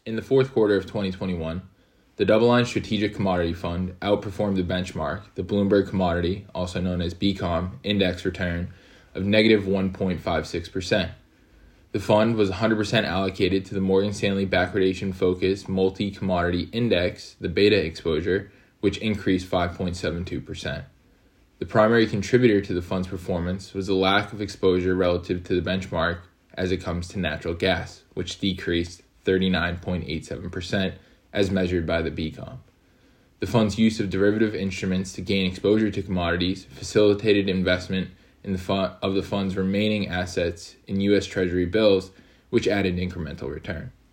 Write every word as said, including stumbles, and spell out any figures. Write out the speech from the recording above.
In the fourth quarter of twenty twenty-one, the DoubleLine Strategic Commodity Fund outperformed the benchmark, the Bloomberg Commodity, also known as B COM, index return of negative one point five six percent. The fund was one hundred percent allocated to the Morgan Stanley backwardation-focused multi-commodity index, the beta exposure, which increased five point seven two percent. The primary contributor to the fund's performance was the lack of exposure relative to the benchmark as it comes to natural gas, which decreased thirty-nine point eight seven percent as measured by the B COM. The fund's use of derivative instruments to gain exposure to commodities facilitated investment in the fund of the fund's remaining assets in U S Treasury bills, which added incremental return.